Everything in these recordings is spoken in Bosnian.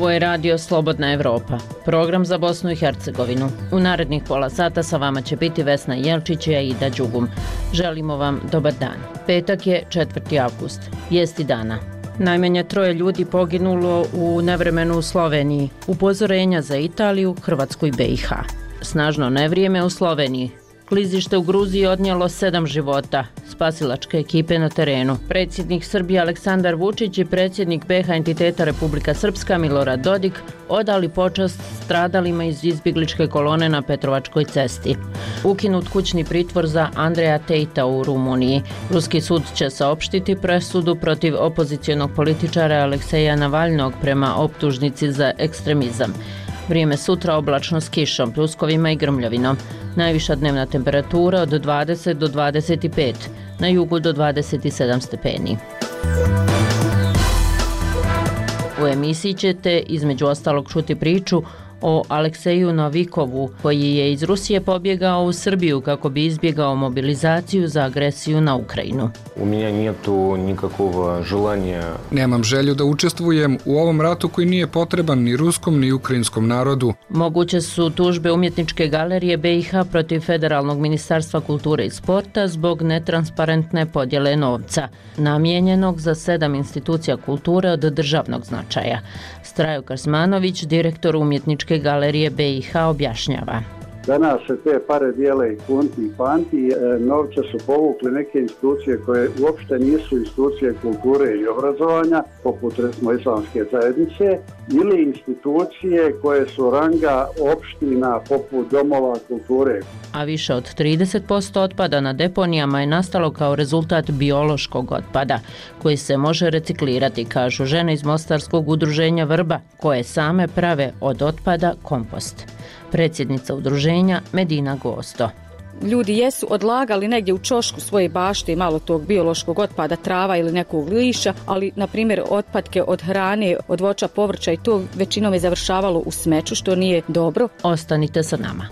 Ovo je radio Slobodna Evropa, program za Bosnu i Hercegovinu. U narednih pola sata sa vama će biti Vesna Jelčić i Aida Đugum. Želimo vam dobar dan. Petak je 4. avgust. Vijesti dana. Najmanje 3 ljudi poginulo u nevremenu u Sloveniji. Upozorenja za Italiju, Hrvatsku i BiH. Snažno nevrijeme u Sloveniji. Klizište u Gruziji odnijelo 7 života. Spasilačke ekipe na terenu. Predsjednik Srbije Aleksandar Vučić i predsjednik BiH entiteta Republika Srpska Milorad Dodik odali počast stradalima iz izbjegličke kolone na Petrovačkoj cesti. Ukinut kućni pritvor za Andreja Tejta u Rumuniji. Ruski sud će saopštiti presudu protiv opozicionog političara Alekseja Navalnog prema optužnici za ekstremizam. Vrijeme sutra oblačno s kišom, pljuskovima i grmljavinom. Najviša dnevna temperatura od 20 do 25, na jugu do 27 stepeni. U emisiji ćete između ostalog čuti priču o Alekseju Novikovu, koji je iz Rusije pobjegao u Srbiju kako bi izbjegao mobilizaciju za agresiju na Ukrajinu. Nemam želju da učestvujem u ovom ratu koji nije potreban ni ruskom ni ukrajinskom narodu. Moguće su tužbe Umjetničke galerije BiH protiv Federalnog ministarstva kulture i sporta zbog netransparentne podjele novca, namijenjenog za 7 institucija kulture od državnog značaja. Strajo Krsmanović, direktor Umjetničke galerije BiH, objašnjava. Danas se te pare dijele i kunti i panti, novce su povukli neke institucije koje uopšte nisu institucije kulture i obrazovanja, poput recimo islamske zajednice, ili institucije koje su ranga opština poput domova kulture. A više od 30% otpada na deponijama je nastalo kao rezultat biološkog otpada, koji se može reciklirati, kažu žene iz Mostarskog udruženja Vrba, koje same prave od otpada kompost. Predsjednica udruženja Medina Gosto. Ljudi jesu odlagali negdje u čošku svoje bašte i malo tog biološkog otpada, trava ili nekog liša, ali na primjer otpadke od hrane, od voća, povrća i to većinom je završavalo u smeću, što nije dobro. Ostanite sa nama.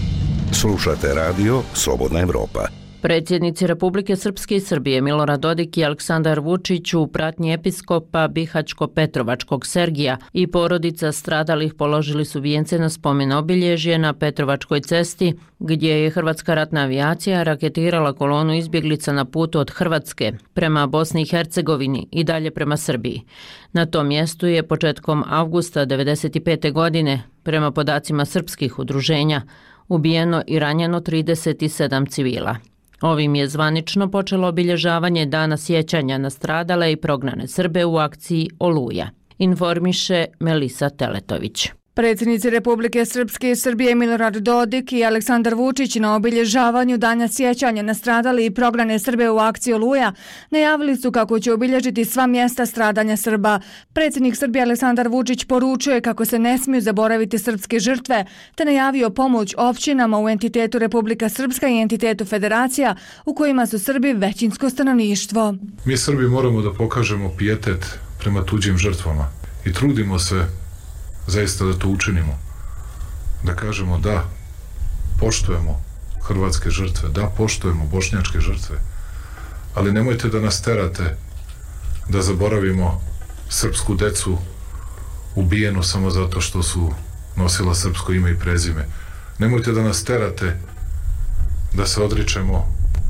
Slušate radio Slobodna Evropa. Predsjednici Republike Srpske i Srbije Milorad Dodik i Aleksandar Vučić u pratnji episkopa Bihaćko-Petrovačkog Sergija i porodica stradalih položili su vijence na spomen obilježje na Petrovačkoj cesti, gdje je Hrvatska ratna avijacija raketirala kolonu izbjeglica na putu od Hrvatske prema Bosni i Hercegovini i dalje prema Srbiji. Na tom mjestu je početkom avgusta 1995. godine, prema podacima srpskih udruženja, ubijeno i ranjeno 37 civila. Ovim je zvanično počelo obilježavanje Dana sjećanja na stradale i prognane Srbe u akciji Oluja, informiše Melisa Teletović. Predsjednici Republike Srpske i Srbije Milorad Dodik i Aleksandar Vučić na obilježavanju Dana sjećanja na stradale i prognane Srbe u akciji Oluja najavili su kako će obilježiti sva mjesta stradanja Srba. Predsjednik Srbije Aleksandar Vučić poručuje kako se ne smiju zaboraviti srpske žrtve, te najavio pomoć općinama u entitetu Republika Srpska i entitetu Federacija u kojima su Srbi većinsko stanovništvo. Mi Srbi moramo da pokažemo pijetet prema tuđim žrtvama i trudimo se zaista da to učinimo, da kažemo da poštujemo hrvatske žrtve, da poštujemo bošnjačke žrtve, ali nemojte da nas terate da zaboravimo srpsku decu ubijenu samo zato što su nosila srpsko ime i prezime. Nemojte da nas terate da se odričemo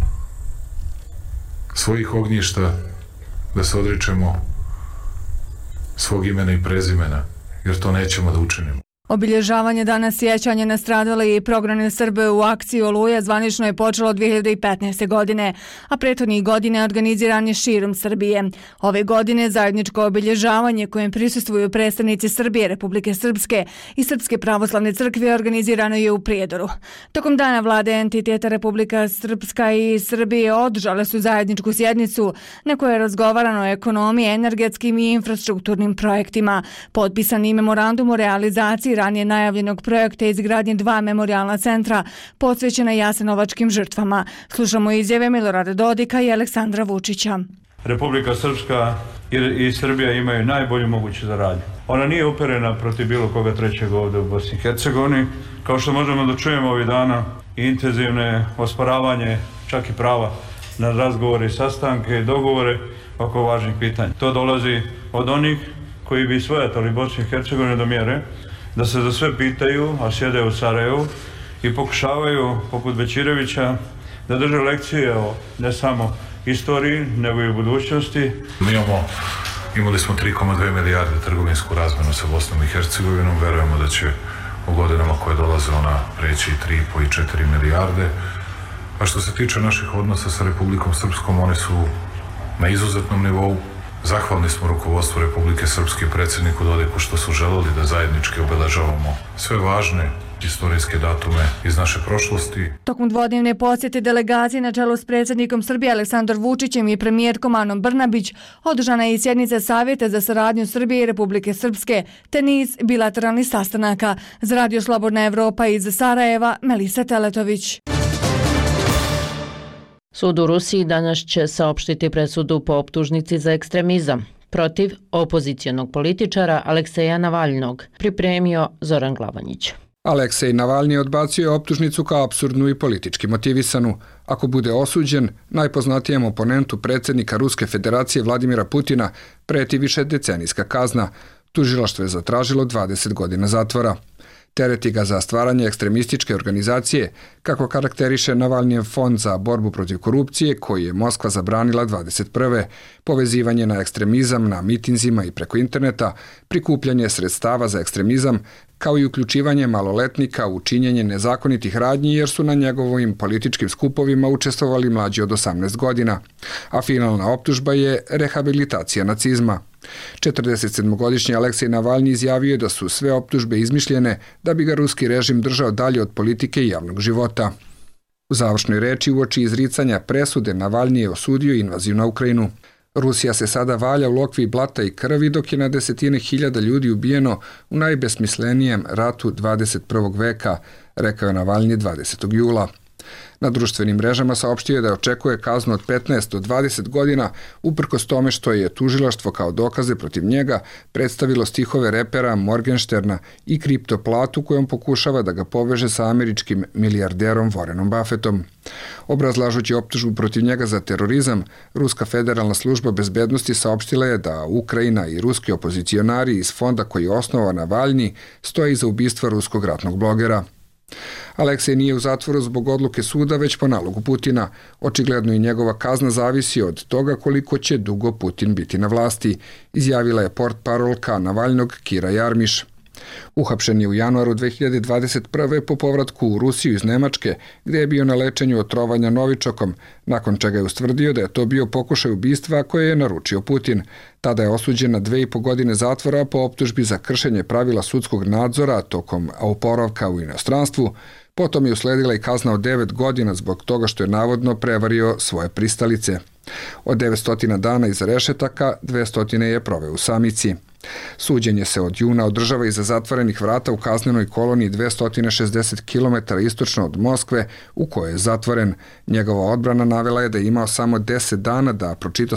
svojih ognjišta, da se odričemo svog imena i prezimena, jer to nećemo da učinimo. Obilježavanje Dana sjećanja na stradale i prognane Srbe u akciji Oluja zvanično je počelo 2015. godine, a prethodnih godina organiziran je širom Srbije. Ove godine zajedničko obilježavanje kojem prisustvuju predstavnici Srbije, Republike Srpske i Srpske pravoslavne crkve organizirano je u Prijedoru. Tokom dana vlade entiteta Republika Srpska i Srbije održale su zajedničku sjednicu na kojoj je razgovarano o ekonomiji, energetskim i infrastrukturnim projektima. Potpisan je memorandum o realizaciji ranije najavljenog projekta izgradnje 2 memorijalna centra posvećena jasenovačkim žrtvama. Slušamo izjave Milorada Dodika i Aleksandra Vučića. Republika Srpska i Srbija imaju najbolju moguću saradnju. Ona nije uperena protiv bilo koga trećeg ovdje u Bosni i Hercegovini. Kao što možemo da čujemo ovih dana, intenzivne osporavanje, čak i prava na razgovore i sastanke i dogovore oko važnih pitanja. To dolazi od onih koji bi svojatali Bosnu i Hercegovinu do mjere da se za sve pitaju, a sjede u Sarajevu i pokušavaju, poput Bećirevića, da drže lekcije o ne samo istoriji, nego i u budućnosti. Imali smo 3,2 milijarde trgovinsku razmenu sa Bosnom i Hercegovinom. Verujemo da će u godinama koje dolaze ona preći 3,5 i 4 milijarde. A što se tiče naših odnosa sa Republikom Srpskom, oni su na izuzetnom nivou. Zahvalni smo rukovodstvu Republike Srpske i predsjedniku Dodiku što su želeli da zajednički obeležavamo sve važne istorijske datume iz naše prošlosti. Tokom dvodnevne posjete delegacije na čelu s predsjednikom Srbije Aleksandrom Vučićem i premijerkom Anom Brnabić održana je i sjednica Savjeta za saradnju Srbije i Republike Srpske te niz bilateralnih sastanaka. Za Radio Slobodna Evropa iz Sarajeva, Melisa Teletović. Sud u Rusiji danas će saopštiti presudu po optužnici za ekstremizam protiv opozicionog političara Alekseja Navalnog, pripremio Zoran Glavanjić. Aleksej Navalni odbacio je optužnicu kao apsurdnu i politički motivisanu. Ako bude osuđen, najpoznatijem oponentu predsjednika Ruske federacije Vladimira Putina preti višedecenijska kazna. Tužilaštvo je zatražilo 20 godina zatvora. Tereti ga za stvaranje ekstremističke organizacije, kako karakteriše Navalnijev fond za borbu protiv korupcije, koji je Moskva zabranila 21. Povezivanje na ekstremizam na mitinzima i preko interneta, prikupljanje sredstava za ekstremizam, kao i uključivanje maloletnika u činjenje nezakonitih radnji jer su na njegovim političkim skupovima učestvovali mlađi od 18 godina. A finalna optužba je rehabilitacija nacizma. 47-godišnji Aleksej Navalni izjavio je da su sve optužbe izmišljene da bi ga ruski režim držao dalje od politike i javnog života. U završnoj reči uoči izricanja presude Navalni je osudio invaziju na Ukrajinu. Rusija se sada valja u lokvi blata i krvi dok je na desetine hiljada ljudi ubijeno u najbesmislenijem ratu 21. veka, rekao je Navalni 20. jula. Na društvenim mrežama saopštio je da očekuje kaznu od 15 do 20 godina uprkos tome što je tužilaštvo kao dokaze protiv njega predstavilo stihove repera Morgensterna i kriptoplatu kojom pokušava da ga poveže sa američkim milijarderom Warrenom Buffettom. Obrazlažući optužbu protiv njega za terorizam, Ruska federalna služba bezbednosti saopštila je da Ukrajina i ruski opozicionari iz fonda koji je osnovao Navalni stoje iza ubistva ruskog ratnog blogera. Aleksej nije u zatvoru zbog odluke suda, već po nalogu Putina. Očigledno i njegova kazna zavisi od toga koliko će dugo Putin biti na vlasti, izjavila je portparolka Navalnog Kira Jarmiš. Uhapšen je u januaru 2021. po povratku u Rusiju iz Nemačke, gdje je bio na lečenju od trovanja novičokom, nakon čega je ustvrdio da je to bio pokušaj ubistva koje je naručio Putin. Tada je osuđen na 2,5 godine zatvora po optužbi za kršenje pravila sudskog nadzora tokom oporavka u inostranstvu. Potom je usledila i kazna od 9 godina zbog toga što je navodno prevario svoje pristalice. Od 900 dana iza rešetaka, 200 je proveo u samici. Suđenje se od juna održava iza zatvorenih vrata u kaznenoj koloniji 260 km istočno od Moskve, u kojoj je zatvoren. Njegova odbrana navela je da je imao samo 10 dana da pročita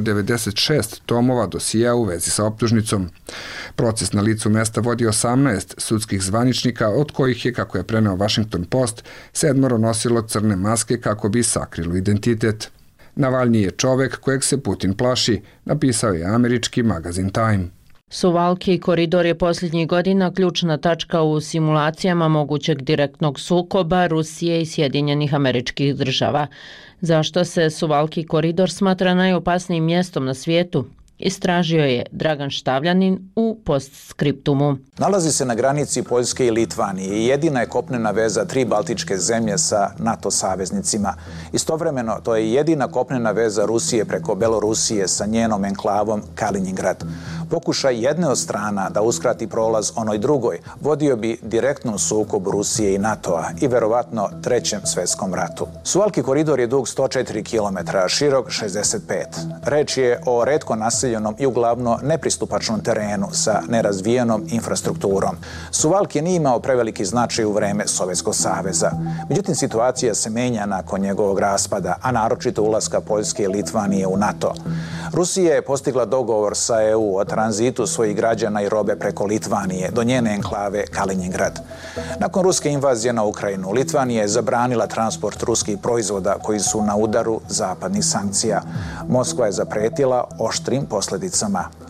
196 tomova dosija u vezi sa optužnicom. Proces na licu mesta vodi 18 sudskih zvaničnika, od kojih je, kako je preneo Washington Post, 7 nosilo crne maske kako bi sakrilo identitet. Navalni je čovek kojeg se Putin plaši, napisao je američki magazin Time. Suvalki koridor je posljednjih godina ključna tačka u simulacijama mogućeg direktnog sukoba Rusije i Sjedinjenih Američkih Država. Zašto se Suvalki koridor smatra najopasnijim mjestom na svijetu? Istražio je Dragan Štavljanin u postskriptumu. Nalazi se na granici Poljske i Litvanije i jedina je kopnena veza 3 baltičke zemlje sa NATO saveznicima. Istovremeno, to je jedina kopnena veza Rusije preko Belorusije sa njenom enklavom Kaliningrad. Pokušaj jedne od strana da uskrati prolaz onoj drugoj vodio bi direktno u sukob Rusije i NATO-a i verovatno Trećem svjetskom ratu. Suvalki koridor je dug 104 km, širok 65. Reč je o retko naseljenom i uglavno nepristupačnom terenu sa nerazvijenom infrastrukturom. Suvalki nije imao preveliki značaj u vreme Sovjetskog saveza. Međutim, situacija se menja nakon njegovog raspada, a naročito ulaska Poljske i Litvanije u NATO. Rusija je postigla dogovor sa EU o tranzitu svojih građana i robe preko Litvanije do njene enklave Kaliningrad. Nakon ruske invazije na Ukrajinu, Litvanija je zabranila transport ruskih proizvoda koji su na udaru zapadnih sankcija. Moskva je zapretila oštrim posljedicama.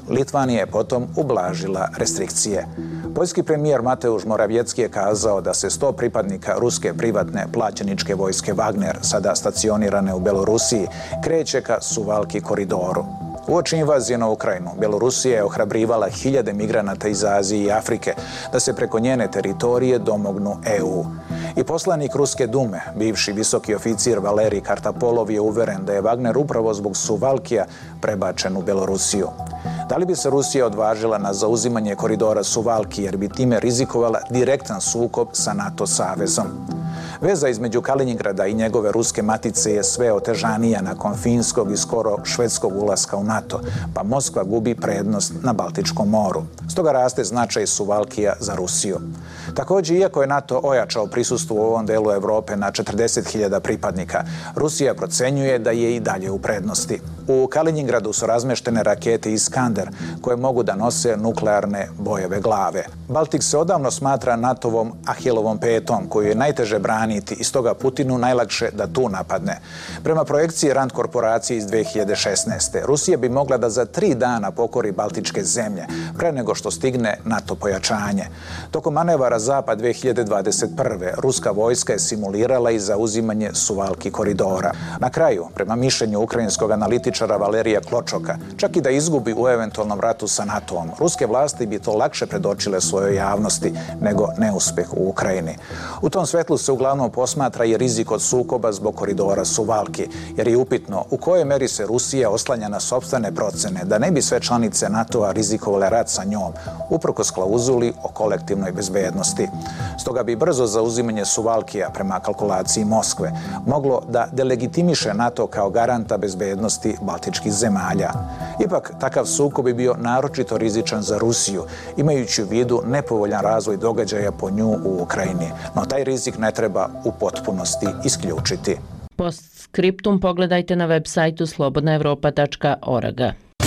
Litvanija je potom ublažila restrikcije. Poljski premijer Mateusz Morawiecki je kazao da se 100 pripadnika ruske privatne plaćeničke vojske Wagner, sada stacionirane u Belorusiji, kreće ka Suvalki koridoru. Uoči invazije na Ukrajinu, Belorusija je ohrabrivala hiljade migranata iz Azije i Afrike da se preko njene teritorije domognu EU. I poslanik Ruske dume, bivši visoki oficir Valerij Kartapolov, je uveren da je Wagner upravo zbog Suvalkija prebačen u Belorusiju. Da li bi se Rusija odvažila na zauzimanje koridora Suvalki jer bi time rizikovala direktan sukob sa NATO savezom? Veza između Kaliningrada i njegove ruske matice je sve otežanija nakon finskog i skoro švedskog ulaska u NATO, pa Moskva gubi prednost na Baltičkom moru. Stoga raste značaj Suvalkija za Rusiju. Također, iako je NATO ojačao prisustvo u ovom delu Evrope na 40.000 pripadnika, Rusija procenjuje da je i dalje u prednosti. U Kaliningradu su razmeštene rakete Iskander koje mogu da nose nuklearne bojeve glave. Baltik se odavno smatra NATO-vom Ahilovom petom koju je najteže braniti i stoga Putinu najlakše da tu napadne. Prema projekciji Rand korporacije iz 2016. Rusija bi mogla da za 3 dana pokori Baltičke zemlje pre nego što stigne NATO pojačanje. Tokom manevara Zapad 2021. ruska vojska je simulirala i zauzimanje Suvalki koridora. Na kraju, prema mišljenju ukrajinskog analitičara Valerija Kločoka, čak i da izgubi u eventualnom ratu sa NATO-om, ruske vlasti bi to lakše predočile svojoj javnosti nego neuspeh u Ukrajini. U tom svetlu se uglavnom posmatra i rizik od sukoba zbog koridora Suvalki, jer je upitno u kojoj meri se Rusija oslanja na sopstvene procene da ne bi sve članice NATO-a rizikovale rat sa njom, uprkos klauzuli o kolektivnoj bezbednosti. Stoga bi brzo zauzimanje Suvalkija prema kalkulaciji Moskve moglo da delegitimiše NATO kao garanta bezbednosti baltičkih zemalja. Ipak, takav sukob bi bio naročito rizičan za Rusiju, imajući u vidu nepovoljan razvoj događaja po nju u Ukrajini. No taj rizik ne treba u potpunosti isključiti. Postskriptum pogledajte na web sajtu slobodnaevropa.org.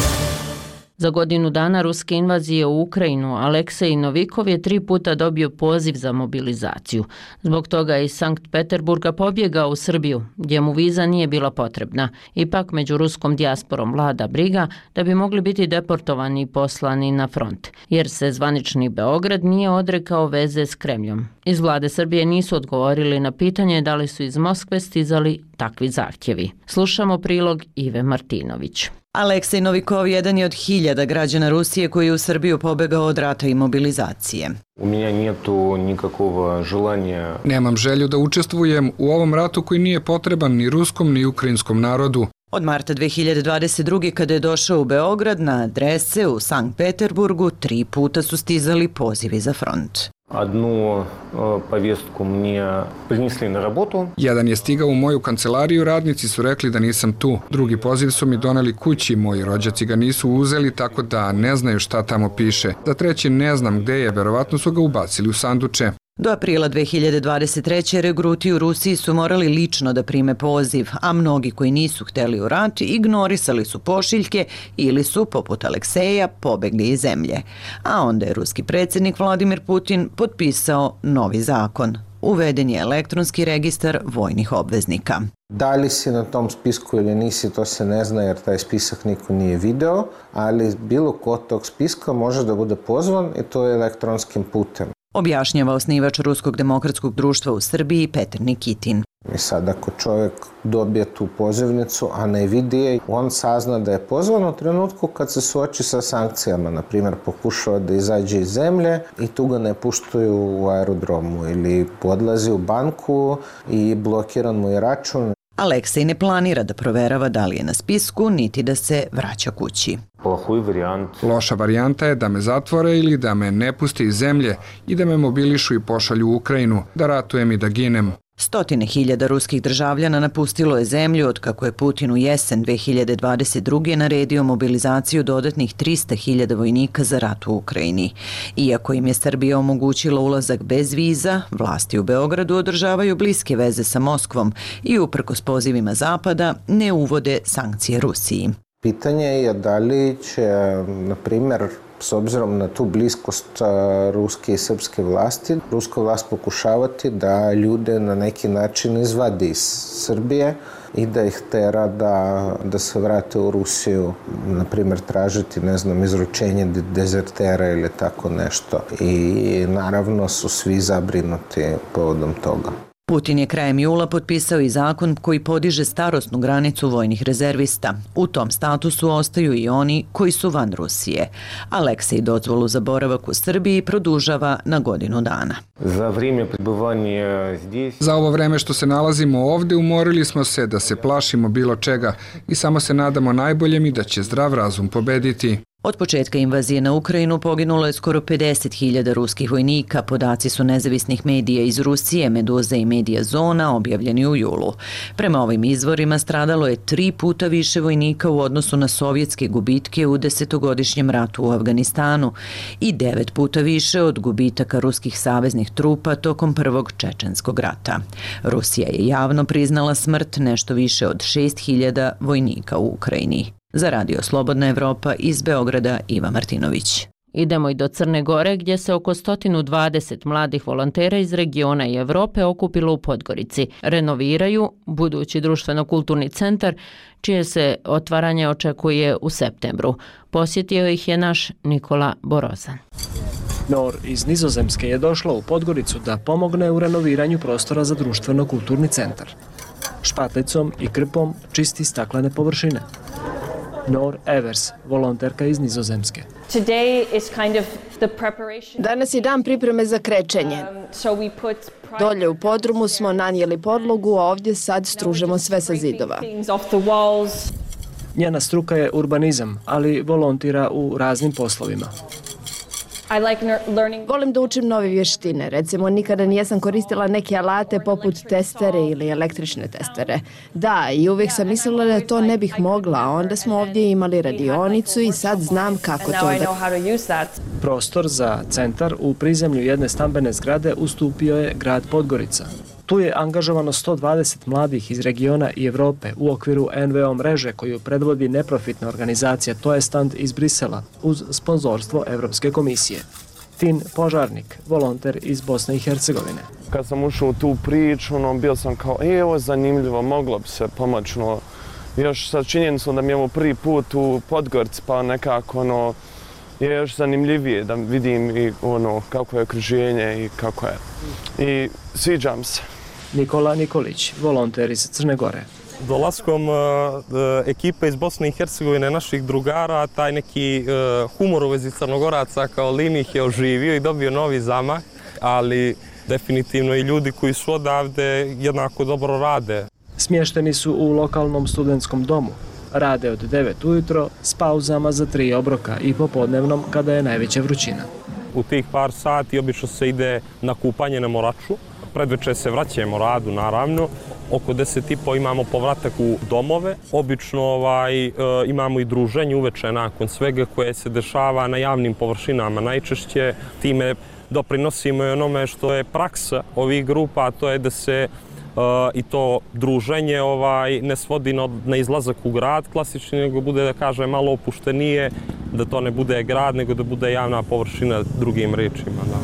Za godinu dana ruske invazije u Ukrajinu Aleksej Novikov je 3 puta dobio poziv za mobilizaciju. Zbog toga je iz Sankt Peterburga pobjegao u Srbiju, gdje mu viza nije bila potrebna. Ipak među ruskom dijasporom vlada briga da bi mogli biti deportovani i poslani na front, jer se zvanični Beograd nije odrekao veze s Kremljom. Iz vlade Srbije nisu odgovorili na pitanje da li su iz Moskve stizali takvi zahtjevi. Slušamo prilog Ive Martinović. Aleksej Novikov jedan je od 1000 građana Rusije koji je u Srbiju pobegao od rata i mobilizacije. Nemam želju da učestvujem u ovom ratu koji nije potreban ni ruskom ni ukrajinskom narodu. Od marta 2022. kada je došao u Beograd na adrese u Sankt Peterburgu 3 puta su stizali pozivi za front. Jedan je stigao u moju kancelariju, radnici su rekli da nisam tu. Drugi poziv su mi doneli kući, moji rođaci ga nisu uzeli, tako da ne znaju šta tamo piše. Za treći ne znam gde je, verovatno su ga ubacili u sanduče. Do aprila 2023. regruti u Rusiji su morali lično da prime poziv, a mnogi koji nisu hteli u rat ignorisali su pošiljke ili su, poput Alekseja, pobegli iz zemlje. A onda je ruski predsjednik Vladimir Putin potpisao novi zakon. Uveden je elektronski registar vojnih obveznika. Da li si na tom spisku ili nisi, to se ne zna jer taj spisak niko nije video, ali bilo ko od tog spiska može da bude pozvan i to je elektronskim putem. Objašnjava osnivač Ruskog demokratskog društva u Srbiji Petar Nikitin. I sad ako čovjek dobije tu pozivnicu, a ne vidi je, on sazna da je pozvan u trenutku kad se suoči sa sankcijama. Naprimjer, pokušava da izađe iz zemlje i tu ga ne puštaju u aerodromu ili odlazi u banku i blokiran mu je račun. Aleksej ne planira da proverava da li je na spisku, niti da se vraća kući. Loša varijanta je da me zatvore ili da me ne puste iz zemlje i da me mobilišu i pošalju u Ukrajinu, da ratujem i da ginem. 100.000 ruskih državljana napustilo je zemlju od kako je Putin u jesen 2022. naredio mobilizaciju dodatnih 300.000 vojnika za rat u Ukrajini. Iako im je Srbija omogućila ulazak bez viza, vlasti u Beogradu održavaju bliske veze sa Moskvom i uprkos pozivima Zapada ne uvode sankcije Rusiji. Pitanje je da li će, na primjer, s obzirom na tu bliskost ruske i srpske vlasti, ruska vlast pokušavati da ljude na neki način izvadi iz Srbije i da ih tera da se vrate u Rusiju, na primjer tražiti, izručenje dezertera ili tako nešto. I naravno su svi zabrinuti povodom toga. Putin je krajem jula potpisao i zakon koji podiže starosnu granicu vojnih rezervista. U tom statusu ostaju i oni koji su van Rusije. Aleksej dozvolu za boravak u Srbiji produžava na godinu dana. Za ovo vreme što se nalazimo ovde, umorili smo se da se plašimo bilo čega i samo se nadamo najboljem i da će zdrav razum pobediti. Od početka invazije na Ukrajinu poginulo je skoro 50.000 ruskih vojnika. Podaci su nezavisnih medija iz Rusije, Meduza i Medija Zona, objavljeni u julu. Prema ovim izvorima stradalo je 3 puta više vojnika u odnosu na sovjetske gubitke u 10-godišnjem ratu u Afganistanu i 9 puta više od gubitaka ruskih saveznih trupa tokom Prvog čečenskog rata. Rusija je javno priznala smrt nešto više od 6.000 vojnika u Ukrajini. Za Radio Slobodna Evropa iz Beograda, Iva Martinović. Idemo i do Crne Gore, gdje se oko 120 mladih volontera iz regiona i Evrope okupilo u Podgorici. Renoviraju budući društveno-kulturni centar, čije se otvaranje očekuje u septembru. Posjetio ih je naš Nikola Borozan. Nor iz Nizozemske je došla u Podgoricu da pomogne u renoviranju prostora za društveno-kulturni centar. Špatlicom i krpom čisti staklene površine. Nor Evers, volonterka iz Nizozemske. Danas je dan pripreme za krečenje. Dolje u podrumu smo nanijeli podlogu, a ovdje sad stružemo sve sa zidova. Njena struka je urbanizam, ali volontira u raznim poslovima. Volim da učim nove vještine. Recimo, nikada nijesam koristila neke alate poput testere ili električne testere. Da, i uvijek sam mislila da to ne bih mogla, a onda smo ovdje imali radionicu i sad znam kako to da... Prostor za centar u prizemlju jedne stambene zgrade ustupio je grad Podgorica. Tu je angažovano 120 mladih iz regiona i Evrope u okviru NVO mreže koju predvodi neprofitna organizacija To je stand iz Brisela uz sponzorstvo Evropske komisije. Tin Požarnik, volonter iz Bosne i Hercegovine. Kad sam ušao u tu priču, bio sam kao, evo zanimljivo, moglo bi se pomoći. Još sa činjenicom da mi je ovo prvi put u Podgorici, pa nekako je još zanimljivije da vidim i kako je okruženje i kako je. I sviđam se. Nikola Nikolić, volonter iz Crne Gore. Dolaskom ekipe iz Bosne i Hercegovine, naših drugara, taj neki humor u vezi Crnogoraca kao Linih je oživio i dobio novi zamah, ali definitivno i ljudi koji su odavde jednako dobro rade. Smješteni su u lokalnom studentskom domu. Rade od 9 ujutro s pauzama za 3 obroka i popodnevnom kada je najveća vrućina. U tih par sati obično se ide na kupanje na Moraču. Predveče se vraćamo radu, naravno. Oko 10:30 imamo povratak u domove. Obično imamo i druženje uveče nakon svega koje se dešava na javnim površinama. Najčešće time doprinosimo i onome što je praksa ovih grupa, a to je da se i to druženje ne svodi na izlazak u grad klasični, nego bude, da kažem, malo opuštenije, da to ne bude grad, nego da bude javna površina, drugim rečima. Da.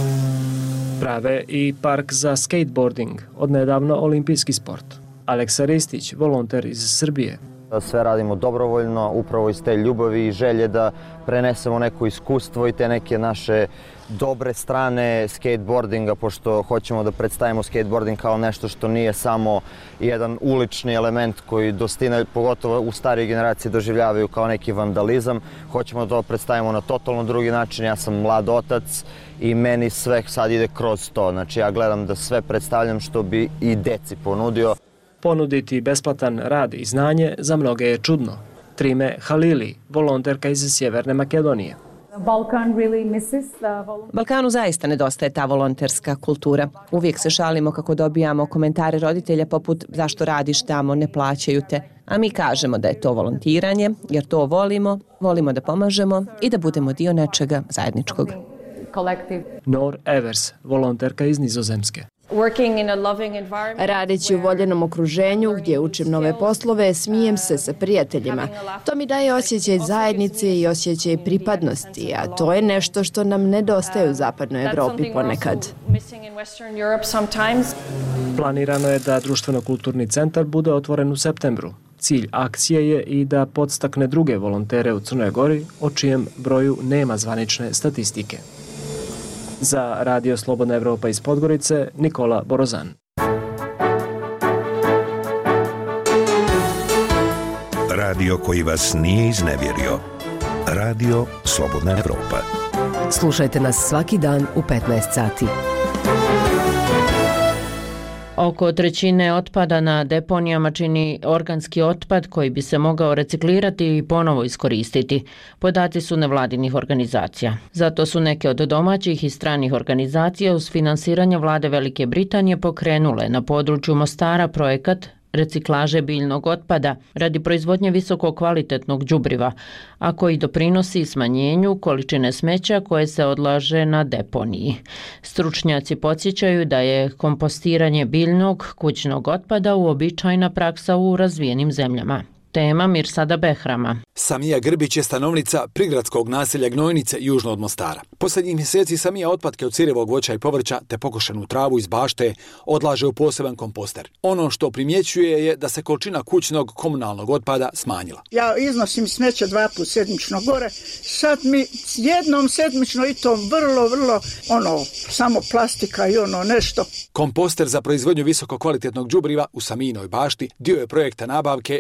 Prave i park za skateboarding, odnedavno olimpijski sport. Aleksa Ristić, volonter iz Srbije. Sve radimo dobrovoljno, upravo iz te ljubavi i želje da prenesemo neko iskustvo i te neke naše dobre strane skateboardinga, pošto hoćemo da predstavimo skateboarding kao nešto što nije samo jedan ulični element koji dostine, pogotovo u starije generacije, doživljavaju kao neki vandalizam. Hoćemo da to predstavimo na totalno drugi način. Ja sam mlad otac i meni sve sad ide kroz to. Znači ja gledam da sve predstavljam što bi i deci ponudio. Ponuditi besplatan rad i znanje za mnoge je čudno. Trime Halili, volonterka iz Sjeverne Makedonije. Balkanu zaista nedostaje ta volonterska kultura. Uvijek se šalimo kako dobijamo komentare roditelja poput zašto radiš tamo, ne plaćaju te. A mi kažemo da je to volontiranje jer to volimo da pomažemo i da budemo dio nečega zajedničkog. Nor Evers, volonterka iz Nizozemske. Radeći u voljenom okruženju gdje učim nove poslove, smijem se sa prijateljima. To mi daje osjećaj zajednice i osjećaj pripadnosti, a to je nešto što nam nedostaje u zapadnoj Evropi ponekad. Planirano je da društveno-kulturni centar bude otvoren u septembru. Cilj akcije je i da podstakne druge volontere u Crnoj Gori, o čijem broju nema zvanične statistike. Za Radio Slobodna Evropa iz Podgorice, Nikola Borozan. Radio koji vas nije iznevjerio. Radio Slobodna Evropa. Slušajte nas svaki dan u 15 sati. Oko trećine otpada na deponijama čini organski otpad koji bi se mogao reciklirati i ponovo iskoristiti. Podaci su nevladinih organizacija. Zato su neke od domaćih i stranih organizacija uz finansiranje vlade Velike Britanije pokrenule na području Mostara projekat reciklaže biljnog otpada radi proizvodnje visoko kvalitetnog đubriva, a koji doprinosi smanjenju količine smeća koje se odlaže na deponiji. Stručnjaci podsjećaju da je kompostiranje biljnog kućnog otpada uobičajena praksa u razvijenim zemljama. Tema Mirsada Behrama. Samija Grbić je stanovnica prigradskog naselja Gnojnice južno od Mostara. Posljednjih mjeseci Samija otpadke od sirevog voća i povrća te pokošenu travu iz bašte odlaže u poseban komposter. Ono što primjećuje je da se količina kućnog komunalnog otpada smanjila. Ja iznosim smeće 2 puta sedmično gore, sad mi jednom sedmično i to vrlo, samo plastika i nešto. Komposter za proizvodnju visoko kvalitetnog đubriva u Samijinoj bašti dio je projekta nabavke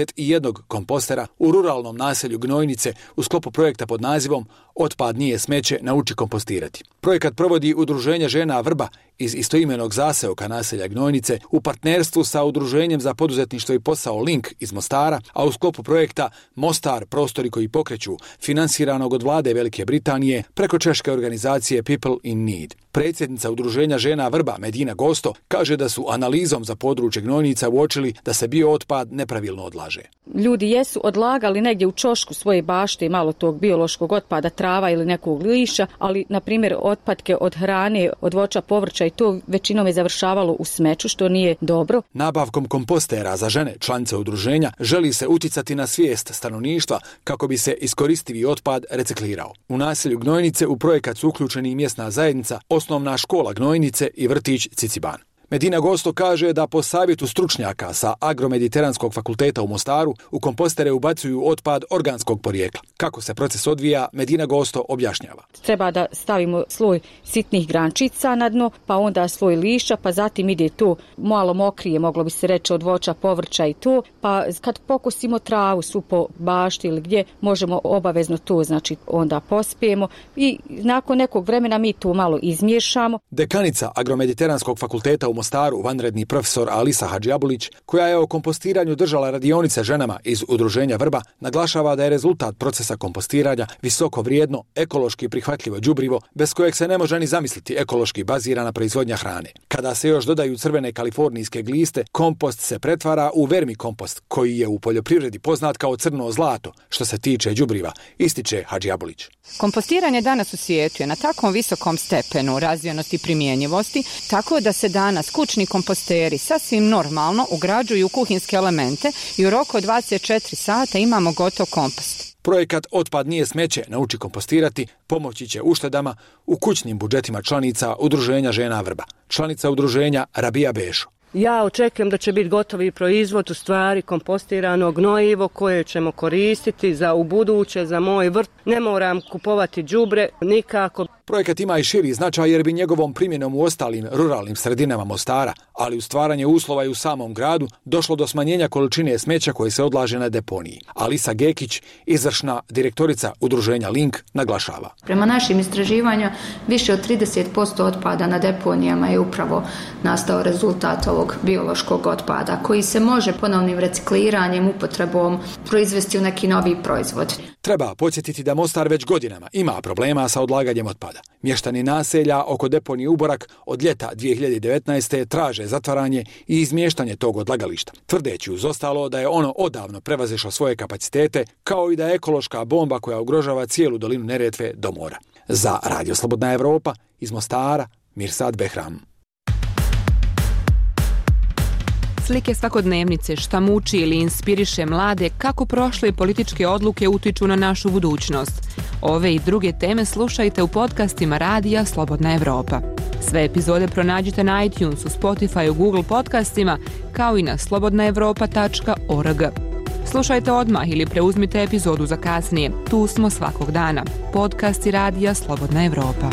21 kompostera u ruralnom naselju Gnojnice u sklopu projekta pod nazivom Otpad nije smeće, nauči kompostirati. Projekat provodi Udruženje žena Vrba iz istoimenog zaseoka naselja Gnojnice u partnerstvu sa Udruženjem za poduzetništvo i posao Link iz Mostara, a u sklopu projekta Mostar, prostori koji pokreću, finansiranog od vlade Velike Britanije preko češke organizacije People in Need. Predsjednica Udruženja žena Vrba Medina Gosto kaže da su analizom za područje Gnojnica uočili da se biootpad nepravilno odlaže. Ljudi jesu odlagali negdje u čošku svoje bašte i malo tog biološkog otpada, trava ili nekog liša, ali na primjer otpadke od hrane, od voća, povrća i to većinom je završavalo u smeću, što nije dobro. Nabavkom kompostera za žene, članice udruženja, želi se uticati na svijest stanovništva kako bi se iskoristivi otpad reciklirao. U naselju Gnojnice u projekat su uključeni i mjesna zajednica, osnovna škola Gnojnice i vrtić Ciciban. Medina Gosto kaže da po savjetu stručnjaka sa Agromediteranskog fakulteta u Mostaru u kompostere ubacuju otpad organskog porijekla. Kako se proces odvija, Medina Gosto objašnjava. Treba da stavimo sloj sitnih grančica na dno, pa onda sloj liša, pa zatim ide to malo mokrije, moglo bi se reći, od voća, povrća i to, pa kad pokosimo travu svu po bašti ili gdje, možemo obavezno to, znači onda pospijemo i nakon nekog vremena mi to malo izmiješamo. Dekanica Agromediteranskog fakulteta u Mostaru, vanredni profesor Alisa Hadžiabulić, koja je o kompostiranju držala radionice ženama iz Udruženja Vrba, naglašava da je rezultat procesa kompostiranja visoko vrijedno, ekološki prihvatljivo đubrivo, bez kojeg se ne može ni zamisliti ekološki bazirana proizvodnja hrane. Kada se još dodaju crvene kalifornijske gliste, kompost se pretvara u vermikompost, koji je u poljoprivredi poznat kao crno zlato, što se tiče đubriva, ističe Hadžiabulić. Kompostiranje danas u svijetu je na takvom visokom stepenu razvijenosti i primjenjivosti, tako da se danas kućni komposteri sasvim normalno ugrađuju u kuhinske elemente i u roku od 24 sata imamo gotov kompost. Projekat Otpad nije smeće, nauči kompostirati, pomoći će uštedama u kućnim budžetima članica Udruženja žena Vrba. Članica udruženja Rabija Bešo. Ja očekujem da će biti gotovi proizvod, u stvari kompostirano gnojivo koje ćemo koristiti za ubuduće, za moj vrt. Ne moram kupovati đubre nikako. Projekat ima i širi značaj jer bi njegovom primjenom u ostalim ruralnim sredinama Mostara, ali u stvaranje uslova i u samom gradu, došlo do smanjenja količine smeća koje se odlaže na deponiji. Alisa Gekić, izvršna direktorica Udruženja Link, naglašava. Prema našim istraživanjima, više od 30% otpada na deponijama je upravo nastao rezultat ovog biološkog otpada, koji se može ponovnim recikliranjem, upotrebom proizvesti u neki novi proizvod. Treba podsjetiti da Mostar već godinama ima problema sa odlaganjem otpada. Mještani naselja oko deponije Uborak od ljeta 2019. traže zatvaranje i izmještanje tog odlagališta, tvrdeći uz ostalo da je ono odavno prevazišlo svoje kapacitete, kao i da je ekološka bomba koja ugrožava cijelu dolinu Neretve do mora. Za Radio Slobodna Evropa iz Mostara, Mirsad Behram. slike svakodnevnice, šta muči ili inspiriše mlade, kako prošle političke odluke utiču na našu budućnost. Ove i druge teme slušajte u podcastima Radija Slobodna Evropa. Sve epizode pronađite na iTunesu, Spotify, Google podcastima, kao i na slobodnaevropa.org. Slušajte odmah ili preuzmite epizodu za kasnije. Tu smo svakog dana. Podcasti Radija Slobodna Evropa.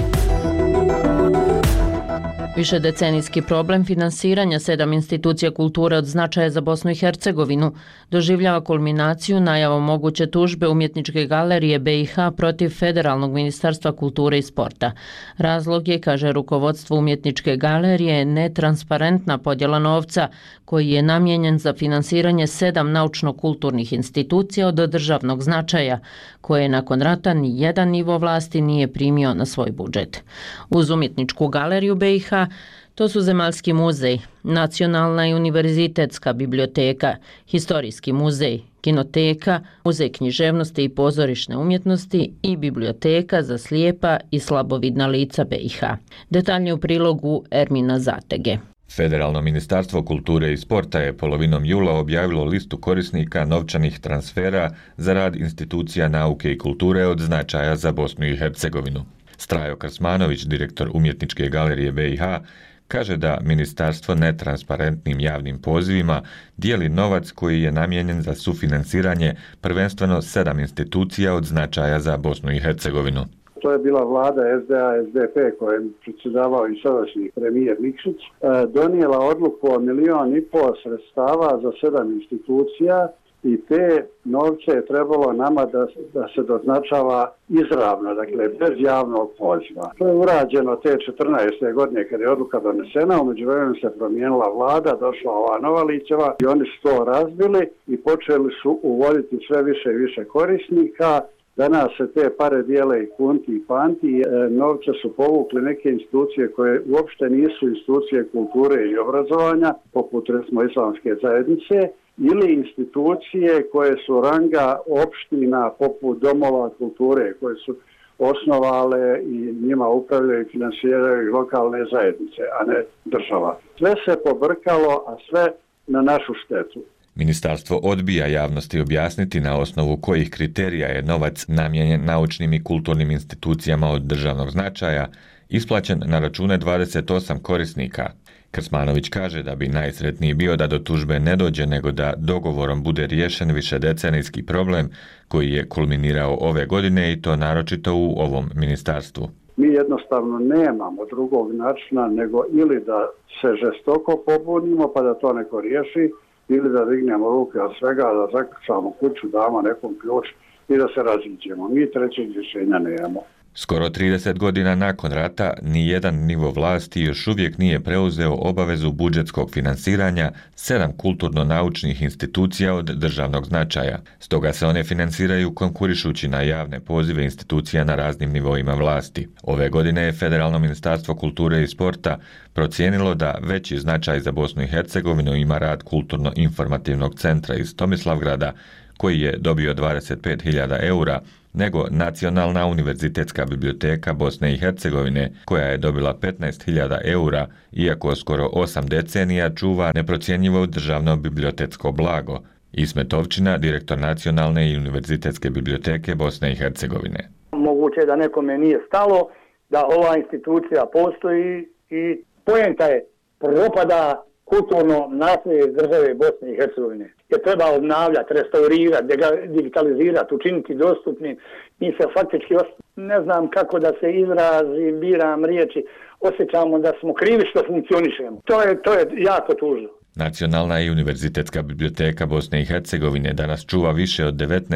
Višedecenijski problem finansiranja 7 institucija kulture od značaja za Bosnu i Hercegovinu doživljava kulminaciju najavom moguće tužbe Umjetničke galerije BiH protiv Federalnog ministarstva kulture i sporta. Razlog je, kaže rukovodstvo Umjetničke galerije, netransparentna podjela novca koji je namijenjen za finansiranje 7 naučno-kulturnih institucija od državnog značaja, koje nakon rata ni jedan nivo vlasti nije primio na svoj budžet. Uz Umjetničku galeriju BiH to su Zemaljski muzej, Nacionalna i univerzitetska biblioteka, Historijski muzej, Kinoteka, Muzej književnosti i pozorišne umjetnosti i Biblioteka za slijepa i slabovidna lica BiH. Detaljnije u prilogu Ermina Zatege. Federalno ministarstvo kulture i sporta je polovinom jula objavilo listu korisnika novčanih transfera za rad institucija nauke i kulture od značaja za Bosnu i Hercegovinu. Strajo Krsmanović, direktor Umjetničke galerije BiH, kaže da ministarstvo netransparentnim javnim pozivima dijeli novac koji je namijenjen za sufinansiranje prvenstveno 7 institucija od značaja za Bosnu i Hercegovinu. To je bila vlada SDA-SDP kojem predsjedavao i sadašnji premijer Nikšić, donijela odluku o 1,5 milijuna sredstava za 7 institucija i te novce je trebalo nama da se doznačava izravno, dakle bez javnog poziva. To je urađeno te 14. godine kad je odluka donesena, u međuvremenu se promijenila vlada, došla ova nova ličeva i oni su to razbili i počeli su uvoditi sve više i više korisnika. Danas se te pare dijele i kunti i panti, novce su povukli neke institucije koje uopšte nisu institucije kulture i obrazovanja, poput recimo Islamske zajednice, ili institucije koje su ranga opština poput domova kulture, koje su osnovale i njima upravljaju i finansiraju lokalne zajednice, a ne država. Sve se pobrkalo, a sve na našu štetu. Ministarstvo odbija javnosti objasniti na osnovu kojih kriterija je novac namijenjen naučnim i kulturnim institucijama od državnog značaja isplaćen na račune 28 korisnika. Krsmanović kaže da bi najsretniji bio da do tužbe ne dođe, nego da dogovorom bude riješen višedecenijski problem koji je kulminirao ove godine i to naročito u ovom ministarstvu. Mi jednostavno nemamo drugog načina nego ili da se žestoko pobunimo pa da to neko riješi, ili da dignemo ruke od svega, da zaključamo kuću, damo nekom ključ i da se raziđemo. Mi trećeg rješenja nemamo. Skoro 30 godina nakon rata, nijedan nivo vlasti još uvijek nije preuzeo obavezu budžetskog finansiranja 7 kulturno-naučnih institucija od državnog značaja. Stoga se one finansiraju konkurišući na javne pozive institucija na raznim nivoima vlasti. Ove godine je Federalno ministarstvo kulture i sporta procijenilo da veći značaj za Bosnu i Hercegovinu ima rad kulturno-informativnog centra iz Tomislavgrada, koji je dobio 25.000 eura, nego Nacionalna univerzitetska biblioteka Bosne i Hercegovine, koja je dobila 15.000 eura, iako skoro 8 decenija čuva neprocjenjivo državno bibliotetsko blago. Ismet Ovčina, direktor Nacionalne i univerzitetske biblioteke Bosne i Hercegovine. Moguće je da nekome nije stalo da ova institucija postoji i poenta je propada kulturno nasljeđe države Bosne i Hercegovine. Je treba obnavljati, restaurirati, digitalizirati, učiniti dostupni. Mi se faktički, ne znam kako da se izrazim, biram riječi, osjećamo da smo krivi što funkcionišemo. To je jako tužno. Nacionalna i univerzitetska biblioteka Bosne i Hercegovine danas čuva više od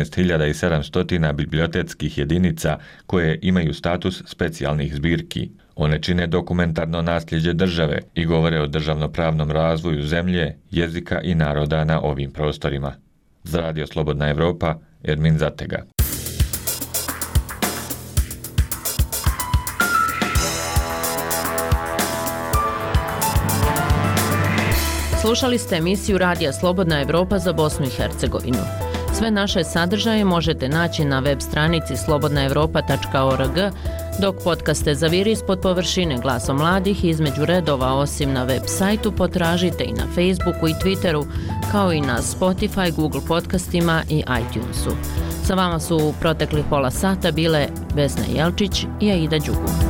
19.700 bibliotetskih jedinica koje imaju status specijalnih zbirki. One čine dokumentarno nasljeđe države i govore o državnopravnom razvoju zemlje, jezika i naroda na ovim prostorima. Za Radio Slobodna Evropa, Ermin Zatega. Slušali ste emisiju Radija Slobodna Evropa za Bosnu i Hercegovinu. Sve naše sadržaje možete naći na web stranici slobodnaevropa.org, Dok podcaste Zaviri ispod površine Glasom mladih između redova, osim na web sajtu, potražite i na Facebooku i Twitteru, kao i na Spotify, Google podcastima i iTunesu. Sa vama su u proteklih pola sata bile Vesna Jelčić i Aida Đugum.